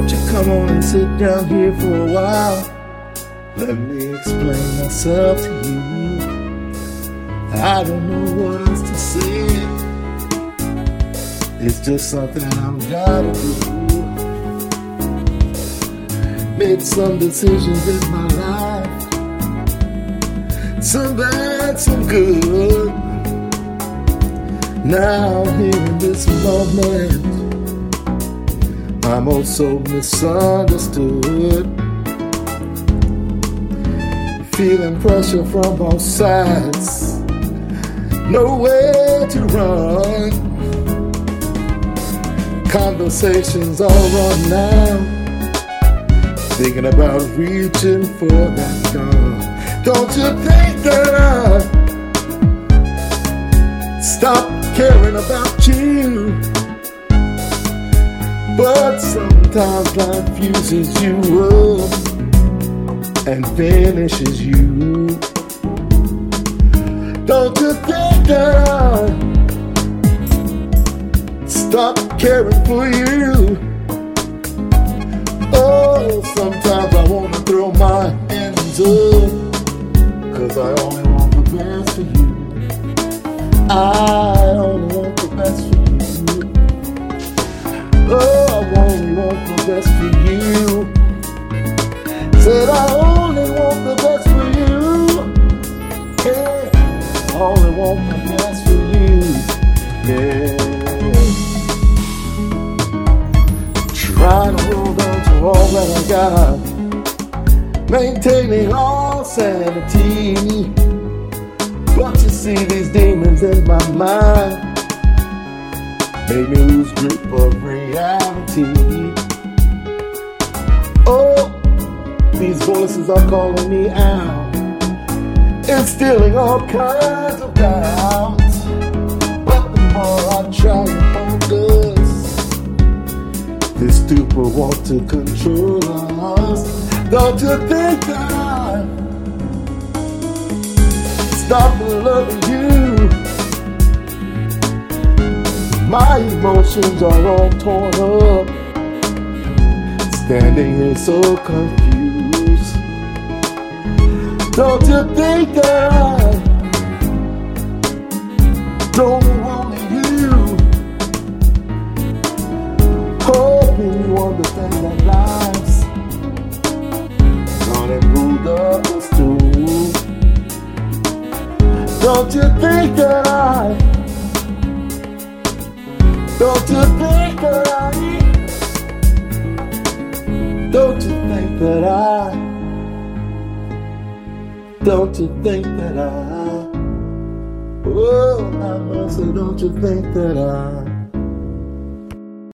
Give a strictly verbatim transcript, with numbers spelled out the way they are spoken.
Won't you come on and sit down here for a while? Let me explain myself to you. I don't know what else to say. It's just something I'm gotta do. Made some decisions in my life, some bad, some good. Now here in this moment, I'm also misunderstood. Feeling pressure from both sides, nowhere to run. Conversations all run now, thinking about reaching for that gun. Don't you think that I stop caring about you? But sometimes life fuses you up and finishes you. Don't you think that I stop caring for you? Oh, sometimes I wanna throw my hands up, 'cause I only want the best for you. I only want the best for you. Oh, I only want the best for you. Said I only want the best for you. Yeah, I only want the best for you. Yeah. Trying to hold on to all that I got, maintaining all sanity. But you see these demons in my mind make me lose grip of reality. Oh, these voices are calling me out, instilling all kinds of doubts. But the more I try to focus, this stupor wants to control us. Don't you think that I stop loving you? My emotions are all torn up, standing here so confused. Don't you think that I don't want you? Hoping you understand that life's gone and moved up the stool. Don't you think that I Don't you think that I Don't you think that I Don't you think that I Oh, I must say, don't you think that I